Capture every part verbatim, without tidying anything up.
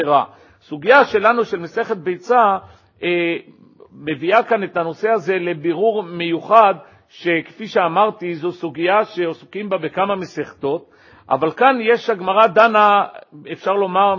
ברירה. סוגיה שלנו של מסכת ביצה אה, מביאה כאן את הנושא הזה לבירור מיוחד, שכפי שאמרתי זו סוגיה שעוסקים בה בכמה מסכתות, אבל כאן יש הגמרא דנה, אפשר לומר,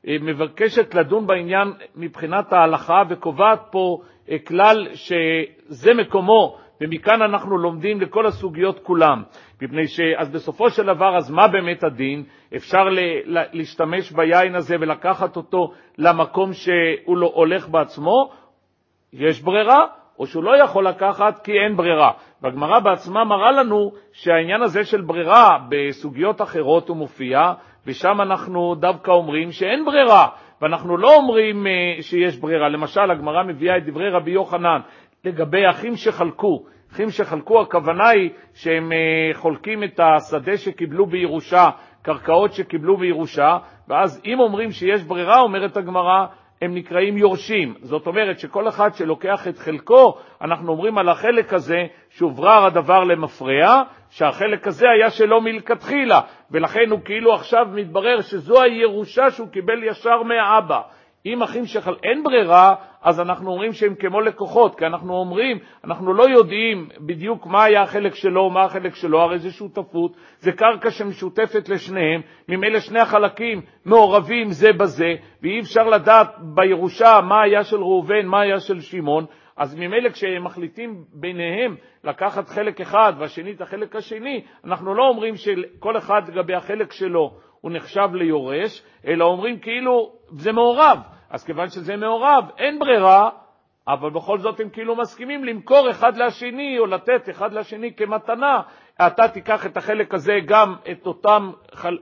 מבקשת לדון בעניין מבחינת ההלכה, וקובעת פה כלל שזה מקומו, ומכאן אנחנו לומדים לכל הסוגיות כולם. מפני שאז בסופו של דבר, אז מה באמת הדין? אפשר להשתמש ביין הזה ולקחת אותו למקום שהוא לא הולך בעצמו, יש ברירה, או שהוא לא יכול לקחת כי אין ברירה. והגמרא בעצמה מראה לנו שהעניין הזה של ברירה בסוגיות אחרות הוא מופיע, ושם אנחנו דווקא אומרים שאין ברירה, ואנחנו לא אומרים שיש ברירה. למשל, הגמרא מביאה את דברי רבי יוחנן לגבי אחים שחלקו. אחים שחלקו, הכוונה היא שהם חולקים את השדה שקיבלו בירושה, קרקעות שקיבלו בירושה, ואז אם אומרים שיש ברירה, אומרת הגמרא, הם נקראים יורשים. זאת אומרת שכל אחד שלוקח את חלקו, אנחנו אומרים על החלק הזה שהוברר הדבר למפרע, שהחלק הזה היה שלא מלכתחילה, ולכן הוא כאילו עכשיו מתברר שזו הירושה שהוא קיבל ישר מהאבא. אם אחים שחל אין ברירה, אז אנחנו אומרים שהם כמו לקוחות, כי אנחנו אומרים, אנחנו לא יודעים בדיוק מה היה החלק שלו ומה החלק שלו, הרי זה שותפות, זה קרקע שמשותפת לשניהם, ממילא שני החלקים מעורבים זה בזה, ואי אפשר לדעת בירושה מה היה של ראובן, מה היה של שמעון, אז ממילא כשהם מחליטים ביניהם לקחת חלק אחד והשני את החלק השני, אנחנו לא אומרים שכל אחד לגבי החלק שלו הוא נחשב ליורש, אלא אומרים כאילו זה מעורב. אז כיוון שזה מעורב, אין ברירה, אבל בכל זאת הם כאילו מסכימים למכור אחד לשני, או לתת אחד לשני כמתנה. אתה תיקח את החלק הזה, גם את אותם,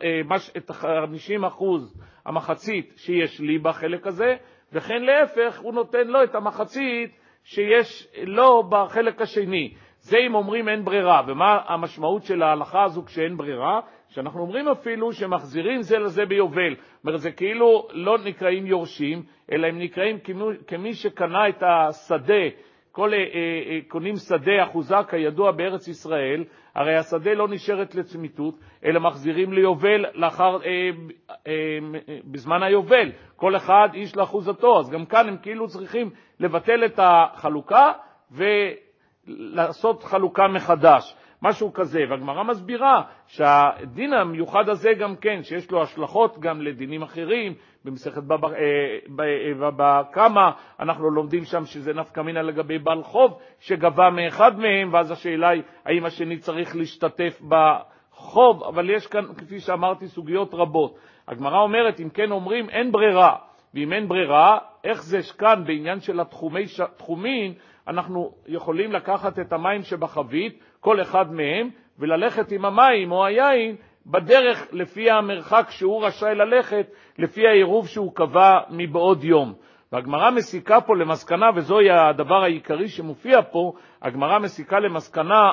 את ה-חמישים אחוז המחצית שיש לי בחלק הזה, וכן להפך, הוא נותן לו את המחצית שיש לו בחלק השני. זה אם אומרים אין ברירה. ומה המשמעות של ההלכה הזו כשאין ברירה? שאנחנו אומרים אפילו שמחזירים זה לזה ביובל. זאת אומרת, זה כאילו לא נקראים יורשים, אלא הם נקראים כמי, כמי שקנה את השדה. כל אה, אה, קונים שדה אחוזה כידוע בארץ ישראל, הרי השדה לא נשארת לצמיתות, אלא מחזירים ליובל לאחר, אה, אה, בזמן היובל. כל אחד איש לאחוזתו. אז גם כאן הם כאילו צריכים לבטל את החלוקה ולעשות חלוקה מחדש. משהו כזה, והגמרא מסבירה שהדין המיוחד הזה גם כן, שיש לו השלכות גם לדינים אחרים, במסכת בבא קמא, אנחנו לומדים שם שזה נפקא מינה לגבי בעל חוב שגבה מאחד מהם, ואז השאלה היא האם השני צריך להשתתף בחוב, אבל יש כאן, כפי שאמרתי, סוגיות רבות. הגמרא אומרת, אם כן אומרים, אין ברירה, ואם אין ברירה, איך זה כאן בעניין של התחומי תחומין, אנחנו יכולים לקחת את המים שבחבית, כל אחד מהם, וללכת עם המים או היין בדרך לפי המרחק שהוא רשאי ללכת, לפי העירוב שהוא קבע מבעוד יום. והגמרא מסיקה פה למסקנה, וזוהי הדבר העיקרי שמופיע פה, הגמרא מסיקה למסקנה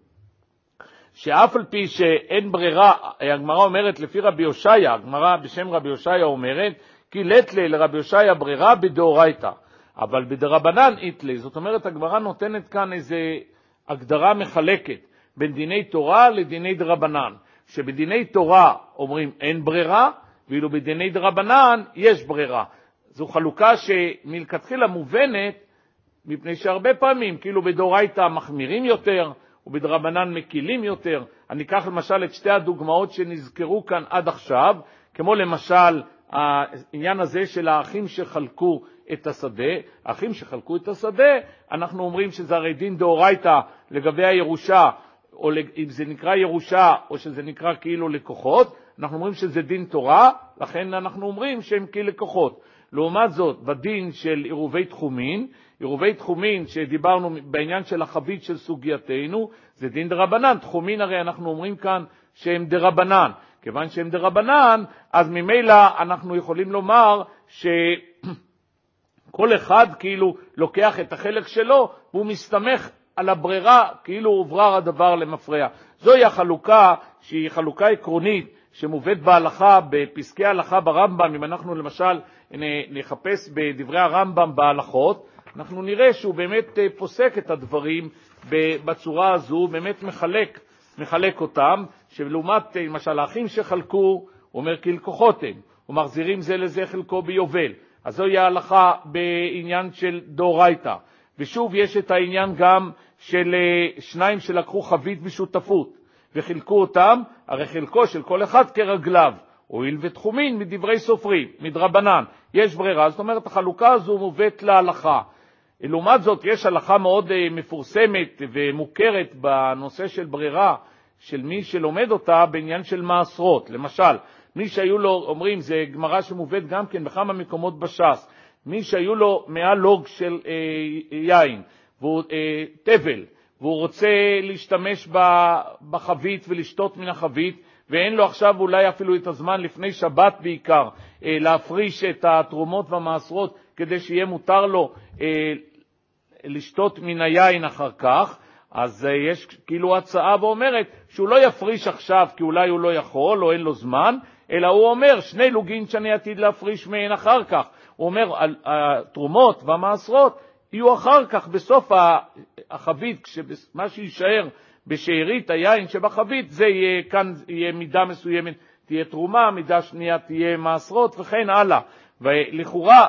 שאף על פי שאין ברירה, הגמרא אומרת לפי רבי יושעיה, הגמרא בשם רבי יושעיה אומרת, כי לטלה לרבי יושעיה ברירה בדאורייתא, אבל בדרבנן איתלה. זאת אומרת, הגמרא נותנת כאן איזו הגדרה מחלקת בין דיני תורה לדיני דרבנן, שבדיני תורה אומרים אין ברירה, ואילו בדיני דרבנן יש ברירה. זו חלוקה שמלכתחילה מובנת, מפני שהרבה פעמים כאילו בדאורייתא מחמירים יותר ובדרבנן מקילים יותר. אני אקח למשל את שתי הדוגמאות שנזכרו כאן עד עכשיו, כמו למשל העניין הזה של האחים שחלקו את השדה. האחים שחלקו את השדה, אנחנו אומרים שזה הרי דין דאורייתא לגבי הירושה, או אם זה נקרא ירושה או שזה נקרא כאילו לקוחות, אנחנו אומרים שזה דין תורה, לכן אנחנו אומרים שהם כלקוחות. לעומת זאת, בדין של עירובי תחומין, עירובי תחומין שדיברנו בעניין של החבית של סוגייתנו, זה דין דרבנן. תחומין הרי אנחנו אומרים כאן שהם דרבנן. כיוון שהם דרבנן, אז ממילא אנחנו יכולים לומר שכל אחד כאילו לוקח את החלק שלו, והוא מסתמך על הברירה, כאילו הוברר הדבר למפרע. זוהי החלוקה שהיא חלוקה עקרונית, שמובאת בהלכה, בפסקי ההלכה ברמב"ם. אם אנחנו למשל נחפש בדברי הרמב"ם בהלכות, אנחנו נראה שהוא באמת פוסק את הדברים בצורה הזו, הוא באמת מחלק, מחלק אותם, שלעומת למשל האחים שחלקו, הוא אומר כלקוחות הם, ומחזירים זה לזה חלקו ביובל. אז זוהי ההלכה בעניין של דאורייתא. ושוב יש את העניין גם של שניים שלקחו חבית בשותפות וחילקו אותם, הרי חלקו של כל אחד כרגליו, הואיל ותחומין מדברי סופרים, מדרבנן, יש ברירה, זאת אומרת החלוקה הזו מובאת להלכה. לעומת זאת יש הלכה מאוד מפורסמת ומוכרת בנושא של ברירה, של מי שלומד אותה בעניין של מעשרות. למשל, מי שהיו לו, אומרים, זה גמרא שמובאת גם כן בכמה מקומות בש"ס, מי שהיו לו מעל לוג של אה, יין, והוא אה, טבל, והוא רוצה להשתמש בחבית ולשתות מן החבית, ואין לו עכשיו אולי אפילו את הזמן לפני שבת בעיקר, אה, להפריש את התרומות והמעשרות, כדי שיהיה מותר לו אה, לשתות מן היין אחר כך, אז אה, יש כאילו הצעה ואומרת שהוא לא יפריש עכשיו כי אולי הוא לא יכול או אין לו זמן, אלא הוא אומר שני לוגין שאני עתיד להפריש מהן אחר כך. הוא אומר התרומות והמעשרות יהיו אחר כך בסוף החבית, מה שישאר בשארית היין שבחבית זה יהיה, כאן יהיה מידה מסוימת תהיה תרומה, מידה שנייה תהיה מעשרות וכן הלאה. ולכאורה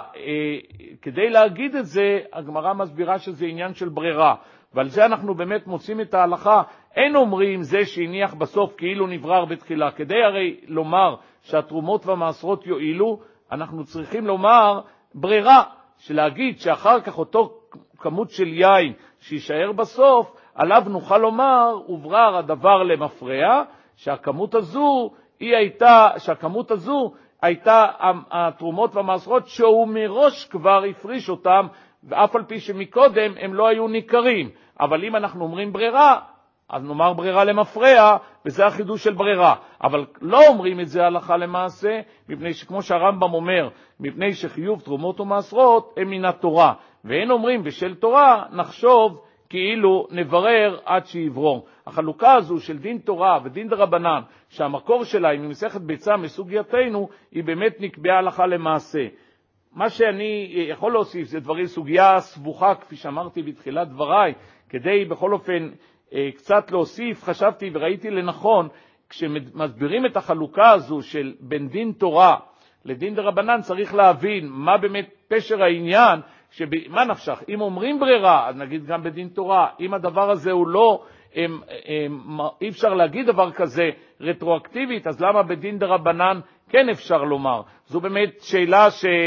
כדי להגיד את זה הגמרא מסבירה שזה עניין של ברירה, ועל זה אנחנו באמת מוצאים את ההלכה. אין אומרים זה שהניח בסוף כאילו נברר בתחילה, כדי הרי לומר שהתרומות והמעשרות יועילו אנחנו צריכים לומר ברירה, שלהגיד שאחר כך אותו כמות של יין שישאר בסוף, עליו נוכל לומר וברר הדבר למפרע, שהכמות הזו היא הייתה, שהכמות הזו הייתה התרומות והמעשרות שהוא מראש כבר הפריש אותם, ואף על פי שמקודם הם לא היו ניכרים. אבל אם אנחנו אומרים ברירה, אז נאמר ברירה למפרע, וזה החידוש של ברירה. אבל לא אומרים את זה הלכה למעשה, מפני שכמו שהרמב"ם אומר, מפני שחיוב תרומות ומעשרות הם מן התורה. ואין אומרים בשל תורה נחשוב כאילו נברר עד שיברור. החלוקה הזו של דין תורה ודין דרבנן, שהמקור שלה היא ממסכת ביצה מסוגייתנו, היא באמת נקבעה הלכה למעשה. מה שאני יכול להוסיף זה דברי סוגיה סבוכה, כפי שאמרתי בתחילת דבריי, כדי בכל אופן קצת להוסיף, חשבתי וראיתי לנכון, כשמסבירים את החלוקה הזו של בין דין תורה לדין דרבנן, צריך להבין מה באמת פשר העניין, שמה נפשך, אם אומרים ברירה, אז נגיד גם בדין תורה, אם הדבר הזה הוא לא, הם, הם, אי אפשר להגיד דבר כזה רטרואקטיבית, אז למה בדין דרבנן כן אפשר לומר? זו באמת שאלה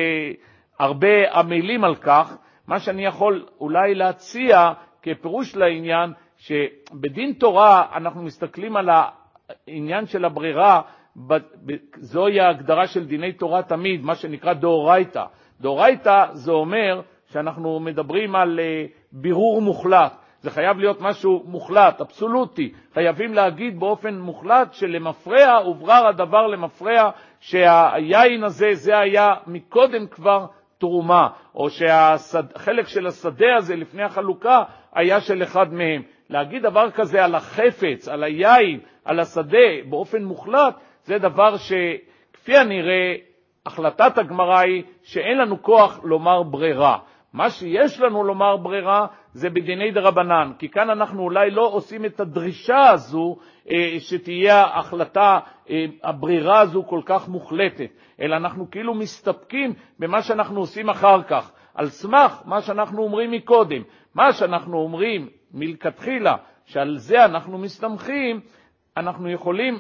שהרבה עמלים על כך. מה שאני יכול אולי להציע כפירוש לעניין, שבדין תורה אנחנו מסתכלים על העניין של הברירה, זוהי ההגדרה של דיני תורה תמיד, מה שנקרא דאורייתא. דאורייתא זה אומר שאנחנו מדברים על בירור מוחלט, זה חייב להיות משהו מוחלט, אבסולוטי, חייבים להגיד באופן מוחלט שלמפרע וברר הדבר למפרע, שהיין הזה זה היה מקודם כבר תרומה, או שהחלק של השדה הזה לפני החלוקה היה של אחד מהם. להגיד דבר כזה על החפץ, על היין, על השדה באופן מוחלט, זה דבר שכפי הנראה החלטת הגמרא היא שאין לנו כוח לומר ברירה. מה שיש לנו לומר ברירה זה בדיני דרבנן, כי כאן אנחנו אולי לא עושים את הדרישה הזו אה, שתהיה החלטה, אה, הברירה הזו כל כך מוחלטת, אלא אנחנו כאילו מסתפקים במה שאנחנו עושים אחר כך, על סמך מה שאנחנו אומרים מקודם. מה שאנחנו אומרים מלכתחילה, שעל זה אנחנו מסתמכים, אנחנו יכולים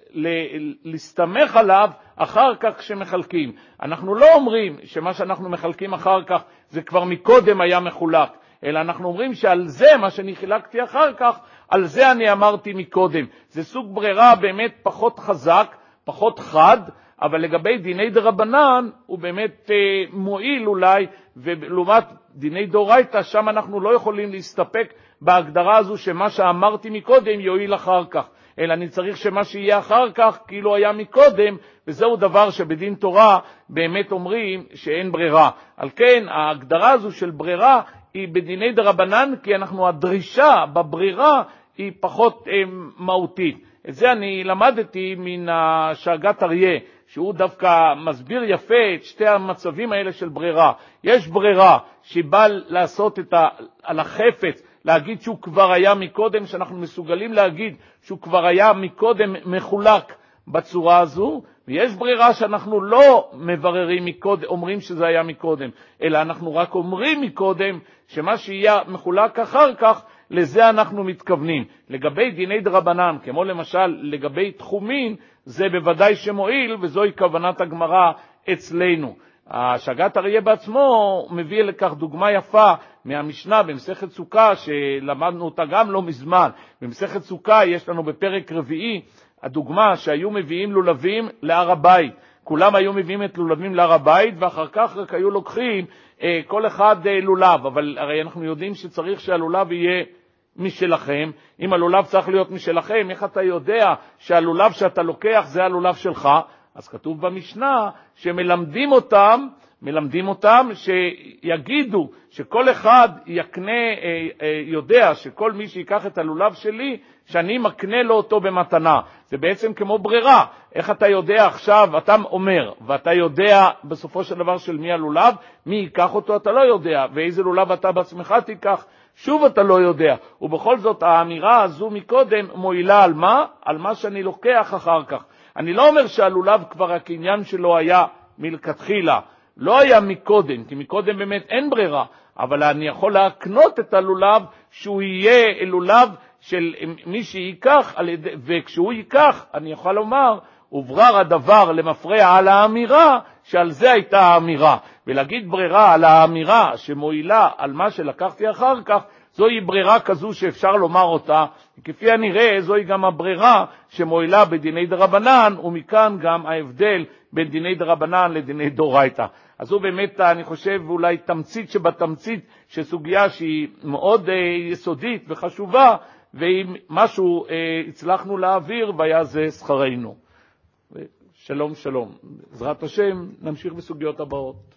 להסתמך עליו אחר כך כשמחלקים. אנחנו לא אומרים שמה שאנחנו מחלקים אחר כך זה כבר מקודם היה מחולק, אלא אנחנו אומרים שעל זה מה שאני חילקתי אחר כך, על זה אני אמרתי מקודם. זה סוג ברירה באמת פחות חזק, פחות חד, אבל לגבי דיני דרבנן הוא באמת אה, מועיל אולי, ולעומת דיני דאורייתא שם אנחנו לא יכולים להסתפק בהגדרה הזו שמה שאמרתי מקודם יועיל אחר כך, אלא אני צריך שמה שיהיה אחר כך כאילו היה מקודם, וזהו דבר שבדין תורה באמת אומרים שאין ברירה. על כן ההגדרה הזו של ברירה היא בדיני דרבנן, כי אנחנו הדרישה בברירה היא פחות אה, מהותית. את זה אני למדתי מן השאגת אריה, שהוא דווקא מסביר יפה את שתי המצבים האלה של ברירה. יש ברירה שבא לעשות את ה... על החפץ, להגיד שהוא כבר היה מקודם, שאנחנו מסוגלים להגיד שהוא כבר היה מקודם מחולק בצורה הזו, ויש ברירה שאנחנו לא מבררים מקודם, אומרים שזה היה מקודם, אלא אנחנו רק אומרים מקודם שמה שיהיה מחולק אחר כך, לזה אנחנו מתכוונים. לגבי דיני דרבנן, כמו למשל לגבי תחומין, זה בוודאי שמועיל, וזוהי כוונת הגמרא אצלנו. השגת אריה בעצמו מביא לכך דוגמה יפה מהמשנה במסכת סוכה, שלמדנו אותה גם לא מזמן. במסכת סוכה יש לנו בפרק רביעי הדוגמה שהיו מביאים לולבים להר הבית. כולם היו מביאים את לולבים להר הבית, ואחר כך רק היו לוקחים אה, כל אחד אה, לולב. אבל הרי אנחנו יודעים שצריך שהלולב יהיה משלכם. אם הלולב צריך להיות משלכם, איך אתה יודע שהלולב שאתה לוקח זה הלולב שלך? אז כתוב במשנה שמלמדים אותם, מלמדים אותם שיגידו שכל אחד יקנה, יודע שכל מי שיקח את הלולב שלי, שאני מקנה לו אותו במתנה. זה בעצם כמו ברירה. איך אתה יודע עכשיו, אתה אומר, ואתה יודע בסופו של דבר של מי הלולב, מי ייקח אותו אתה לא יודע, ואיזה לולב אתה בעצמך תיקח, שוב אתה לא יודע. ובכל זאת האמירה הזו מקודם מועילה על מה? על מה שאני לוקח אחר כך. אני לא אומר שהלולב כבר הקניין שלו היה מלכתחילה, לא היה מקודם, כי מקודם באמת אין ברירה, אבל אני יכול להקנות את הלולב שהוא יהיה לולב של מי שיקח, וכשהוא ייקח אני יכול לומר, וברר הדבר למפרע על האמירה, שעל זה הייתה האמירה. ולהגיד ברירה על האמירה שמועילה על מה שלקחתי אחר כך, זוהי ברירה כזו שאפשר לומר אותה, כפי הנראה זוהי גם הברירה שמועילה בדיני דרבנן, ומכאן גם ההבדל בין דיני דרבנן לדיני דורייתא. אז זו באמת, אני חושב, אולי תמצית שבתמצית, שסוגיה שהיא מאוד אה, יסודית וחשובה, ואם משהו אה, הצלחנו להעביר, והיה זה שכרנו. שלום שלום. בעזרת השם נמשיך בסוגיות הבאות.